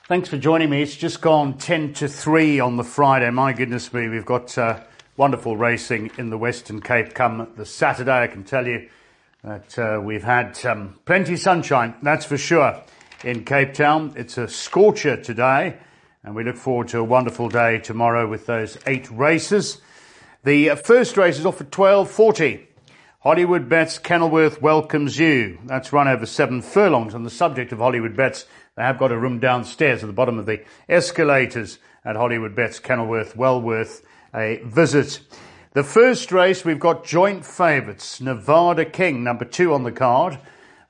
Thanks for joining me. It's just gone 10 to 3 on the Friday. My goodness me, we've got wonderful racing in the Western Cape come the Saturday. I can tell you that we've had plenty of sunshine, that's for sure, in Cape Town. It's a scorcher today, and we look forward to a wonderful day tomorrow with those 8 races. The first race is off at 12:40. Hollywood Bets Kenilworth welcomes you. That's run over 7 furlongs. On the subject of Hollywood Bets, they have got a room downstairs at the bottom of the escalators at Hollywood Bets Kenilworth, well worth a visit. The first race, we've got joint favourites. Nevada King, number 2 on the card.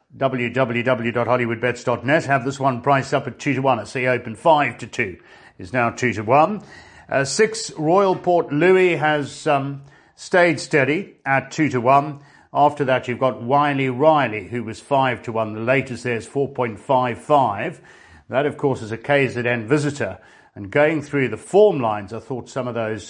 www.hollywoodbets.net have this one priced up at 2 to 1. I see open 5 to 2 is now 2 to 1. 6 Royal Port Louis has stayed steady at 2 to 1. After that, you've got Wiley Riley, who was 5 to 1. The latest there is 4.55. That, of course, is a KZN visitor. And going through the form lines, I thought some of those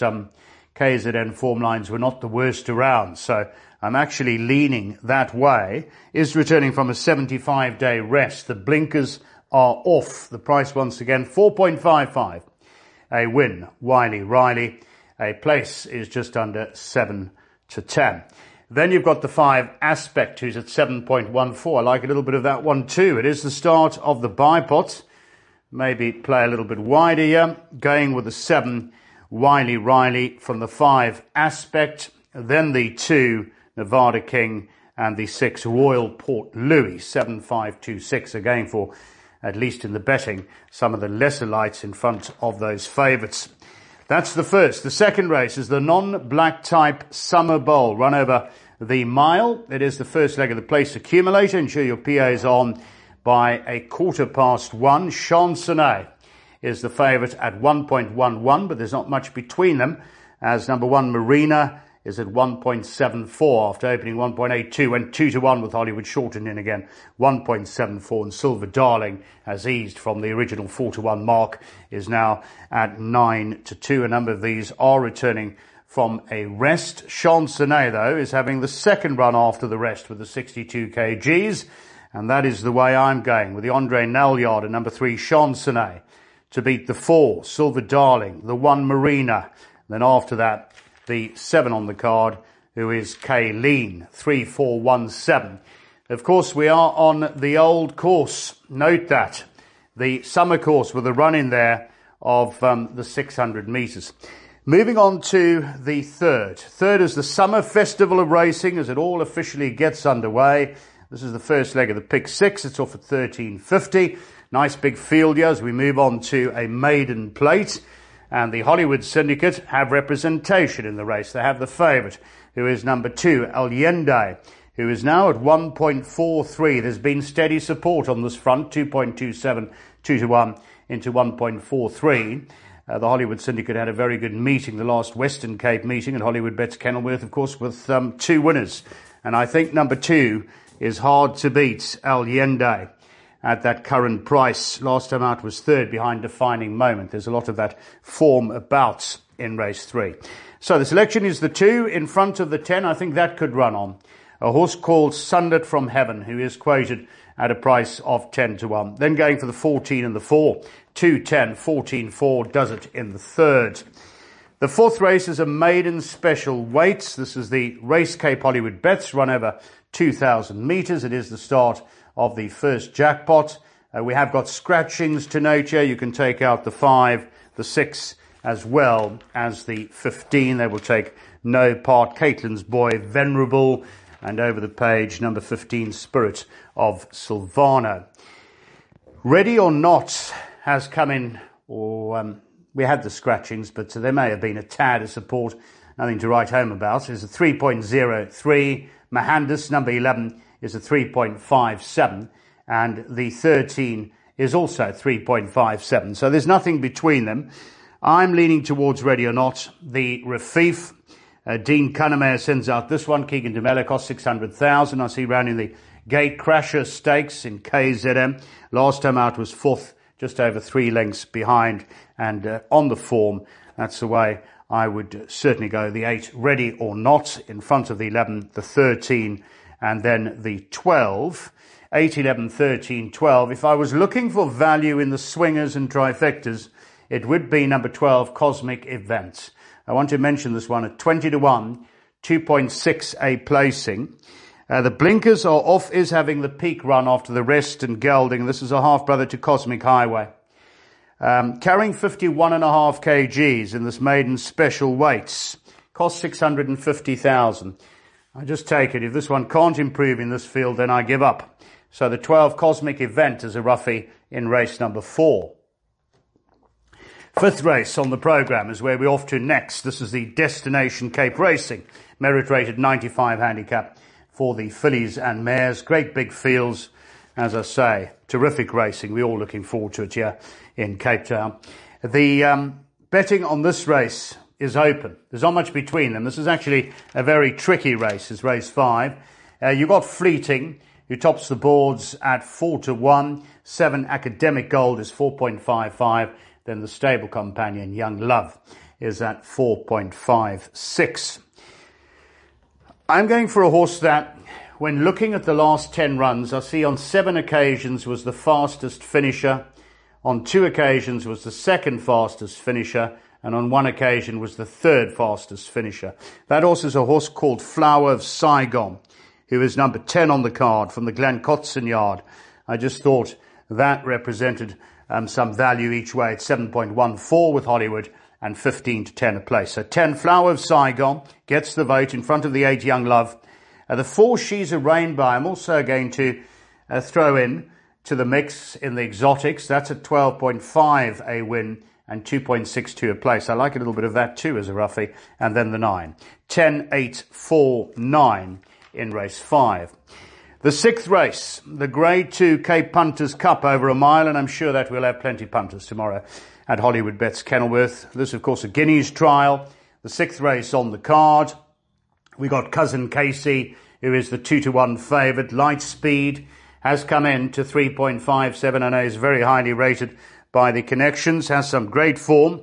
KZN form lines were not the worst around. So I'm actually leaning that way. Is returning from a 75-day rest. The blinkers are off. The price, once again, 4.55. A win, Wiley Riley. A place is just under 7 to 10. Then you've got the 5 Aspect, who's at 7.14. I like a little bit of that one too. It is the start of the bipot. Maybe play a little bit wider here. Going with the 7 Wiley Riley from the 5 Aspect. Then the 2 Nevada King and the 6 Royal Port Louis. 7.526 again for, at least in the betting, some of the lesser lights in front of those favourites. That's the first. The second race is the non-black type Summer Bowl, run over the mile. It is the first leg of the place accumulator. Ensure your PA is on by 1:15. Chansonnet is the favourite at 1.11, but there's not much between them, as number 1 Marina is at 1.74 after opening 1.82, went 2 to 1 with Hollywood shortened in again, 1.74, and Silver Darling has eased from the original 4 to 1 mark, is now at 9 to 2. A number of these are returning from a rest. Chansonnet, though, is having the second run after the rest with the 62 kgs, and that is the way I'm going, with the Andre Nalliard and number 3 Chansonnet to beat the 4 Silver Darling, the 1 Marina, then after that the 7 on the card, who is Kayleen, 3-4-1-7. Of course, we are on the old course. Note that. The summer course with a run in there of the 600 metres. Moving on to the third. Third is the Summer Festival of Racing as it all officially gets underway. This is the first leg of the Pick 6. It's off at 13.50. Nice big field here as we move on to a maiden plate. And the Hollywood Syndicate have representation in the race. They have the favourite, who is number 2, Allende, who is now at 1.43. There's been steady support on this front, 2.27, 2 to 1 into 1.43. The Hollywood Syndicate had a very good meeting, the last Western Cape meeting at Hollywood Bets Kenilworth, of course, with 2 winners. And I think number 2 is hard to beat, Allende, at that current price. Last time out was 3rd behind Defining Moment. There's a lot of that form about in race 3. So the selection is the 2 in front of the 10. I think that could run on. A horse called Sunlit from Heaven, who is quoted at a price of 10 to 1. Then going for the 14 and the 4. 2, 10, 14, 4 does it in the 3rd. The 4th race is a maiden special weights. This is the Race Cape Hollywood Bets, run over 2,000 metres. It is the start of the first jackpot. We have got scratchings to note here. You can take out the 5, the 6, as well as the 15. They will take no part. Caitlin's Boy, Venerable, and over the page, number 15, Spirit of Silvano. Ready or Not has come in, or we had the scratchings, but there may have been a tad of support. Nothing to write home about. It's a 3.03. Mahandis, number 11, is a 3.57, and the 13 is also 3.57. So there's nothing between them. I'm leaning towards Ready or Not. The Rafif, Dean Cunningham sends out this one. Keegan Demella cost 600,000. I see rounding the Gate Crasher Stakes in KZM. Last time out was 4th, just over 3 lengths behind, and on the form, that's the way I would certainly go. The 8, Ready or Not, in front of the 11, the 13, and then the 12. 8, 11, 13, 12. If I was looking for value in the swingers and trifectas, it would be number 12, Cosmic Event. I want to mention this one at 20 to 1, 2.6 a placing. The blinkers are off, is having the peak run after the rest and gelding. This is a half-brother to Cosmic Highway. Carrying 51.5 kgs in this maiden special weights. Cost 650,000. I just take it. If this one can't improve in this field, then I give up. So the 12 Cosmic Event is a roughie in race number 4. Fifth race on the programme is where we're off to next. This is the Destination Cape Racing, merit rated 95 handicap for the fillies and mares. Great big fields, as I say, terrific racing. We're all looking forward to it here in Cape Town. The betting on this race is open. There's not much between them. This is actually a very tricky race. It's race 5. You've got Fleeting, who tops the boards at 4 to 1. 7 Academic Gold is 4.55. Then the stable companion, Young Love, is at 4.56. I'm going for a horse that, when looking at the last 10 runs, I see on 7 occasions was the fastest finisher, on 2 occasions was the second fastest finisher, and on 1 occasion was the third fastest finisher. That horse is a horse called Flower of Saigon, who is number 10 on the card from the Glencotson yard. I just thought that represented some value each way at 7.14 with Hollywood and 15 to 10 a place. So 10 Flower of Saigon gets the vote in front of the 8 Young Love. The 4 She's a Rainbow I'm also going to throw in to the mix in the exotics. That's at 12.5 a win and 2.62 a place. I like a little bit of that too as a roughie. And then the 9. 10, 8, 4, 9 in race 5. The 6th race, the Grade 2 Cape Punters Cup over a mile, and I'm sure that we'll have plenty of punters tomorrow at Hollywood Bets Kenilworth. This, of course, a Guineas trial. The 6th race on the card. We got Cousin Casey, who is the 2 to 1 favourite. Light Speed has come in to 3.57. I know he's very highly rated by the connections. Has some great form.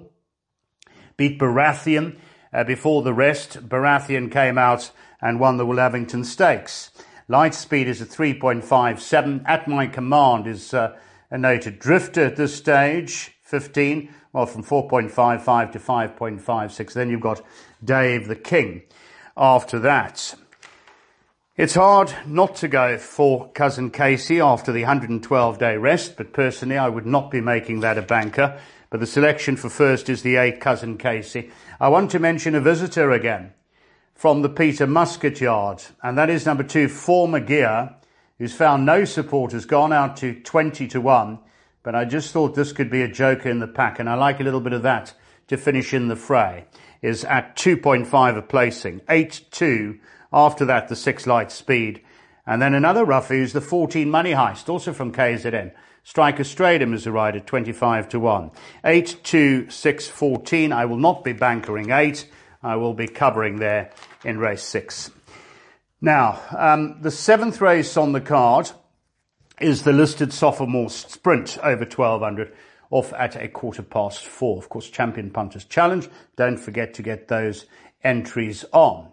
Beat Baratheon before the rest. Baratheon came out and won the Willavington Stakes. Light Speed is at 3.57. At My Command is a noted drifter at this stage, 15. Well, from 4.55 to 5.56. Then you've got Dave the King after that. It's hard not to go for Cousin Casey after the 112-day rest, but personally I would not be making that a banker. But the selection for first is the 8 Cousin Casey. I want to mention a visitor again from the Peter Muscat yard, and that is number 2, Former Gear, who's found no support, has gone out to 20 to 1, but I just thought this could be a joker in the pack, and I like a little bit of that to finish in the fray, is at 2.5 a placing. 8-2, after that the 6 Light Speed, and then another roughie who's the 14 Money Heist, also from KZN. Striker Stradum is a ride at 25 to 1. 8-2, 6, 14, I will not be bankering 8. I will be covering there in race 6. Now, the 7th race on the card is the listed sophomore sprint over 1200, off at 4:15. Of course, Champion Punters Challenge. Don't forget to get those entries on.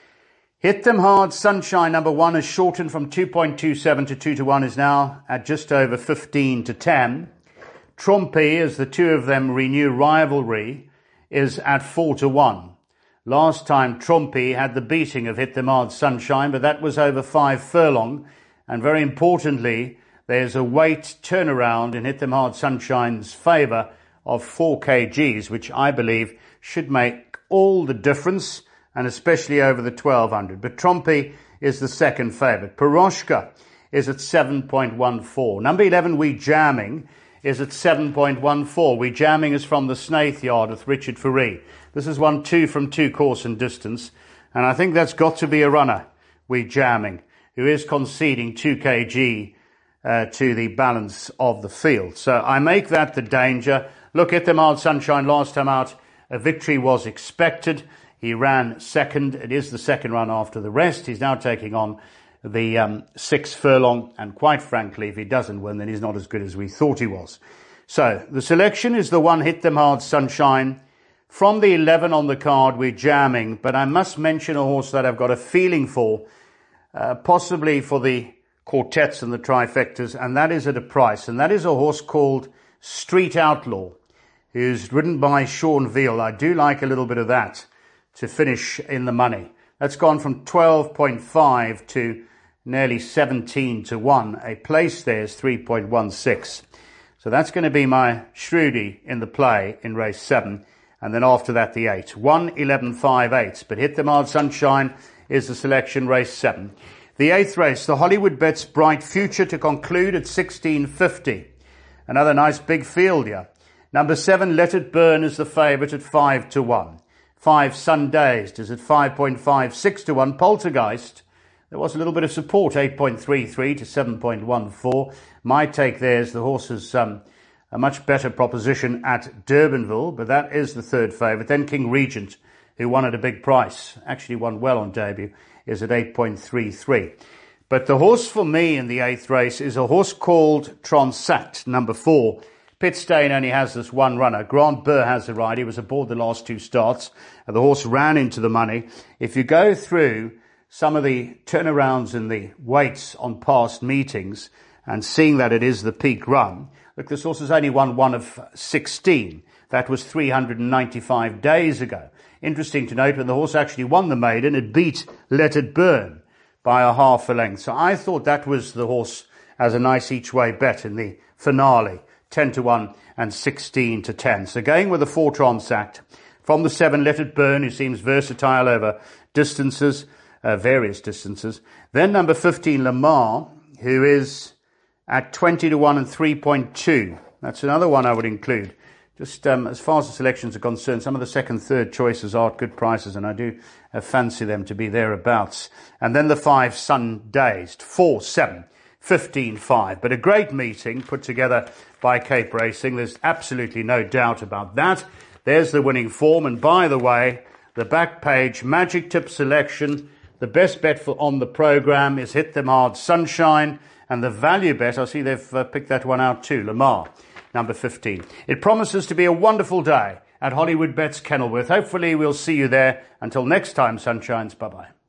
Hit Them Hard Sunshine number 1 is shortened from 2.27 to 2 to 1, is now at just over 15 to 10. Trumpy, as the two of them renew rivalry, is at 4 to 1. Last time Trumpy had the beating of Hit Them Hard Sunshine, but that was over 5 furlong. And very importantly, there's a weight turnaround in Hit Them Hard Sunshine's favour of 4 kgs, which I believe should make all the difference, and especially over the 1200. But Trumpy is the second favourite. Piroshka is at 7.14. Number 11, We Jamming, is at 7.14. We Jamming is from the Snaith yard with Richard Faree. This is 1-2 from 2 course and distance, and I think that's got to be a runner, We Jamming, who is conceding 2 kg to the balance of the field. So I make that the danger. Look at Them Hard Sunshine last time out. A victory was expected. He ran second. It is the second run after the rest. He's now taking on the 6 furlong, and quite frankly, if he doesn't win, then he's not as good as we thought he was. So the selection is the 1 Hit Them Hard Sunshine. From the 11 on the card, We're Jamming, but I must mention a horse that I've got a feeling for, possibly for the quartets and the trifectas, and that is at a price. And that is a horse called Street Outlaw, who's ridden by Sean Veal. I do like a little bit of that to finish in the money. That's gone from 12.5 to nearly 17 to 1. A place there is 3.16. So that's going to be my Shrewdy in the play in race 7. And then after that, the 8. 1, 11, 5, 8. But Hit Them Hard Sunshine is the selection, race 7. The 8th race, the Hollywood Bets Bright Future to conclude at 16.50. Another nice big field here. Number 7, Let It Burn is the favourite at 5 to 1. 5, Sundazed is at 5.56 to 1. Poltergeist, there was a little bit of support, 8.33 to 7.14. My take there is the horse is a much better proposition at Durbanville, but that is the 3rd favourite. Then King Regent, who won at a big price, actually won well on debut, is at 8.33. But the horse for me in the 8th race is a horse called Transact, number 4. Pitstane only has this one runner. Grant Burr has the ride. He was aboard the last 2 starts. And the horse ran into the money. If you go through some of the turnarounds in the weights on past meetings and seeing that it is the peak run, look, this horse has only won 1 of 16. That was 395 days ago. Interesting to note, when the horse actually won the maiden, it beat Let It Burn by a half a length. So I thought that was the horse as a nice each-way bet in the finale. 10 to 1 and 16 to 10. So going with the 4 Transact. From the 7, Let It Burn, who seems versatile over distances, various distances. Then number 15, Lamar, who is at 20 to 1 and 3.2. That's another one I would include. Just as far as the selections are concerned, some of the 2nd, 3rd choices are at good prices, and I do fancy them to be thereabouts. And then the 5, Sundazed, 4, 7. 15.5. But a great meeting put together by Cape Racing. There's absolutely no doubt about that. There's the winning form. And by the way, the back page magic tip selection, the best bet for on the program is Hit Them Hard Sunshine. And the value bet, I see they've picked that one out too, Lamar, number 15. It promises to be a wonderful day at Hollywood Bets Kenilworth. Hopefully we'll see you there. Until next time, Sunshines. Bye-bye.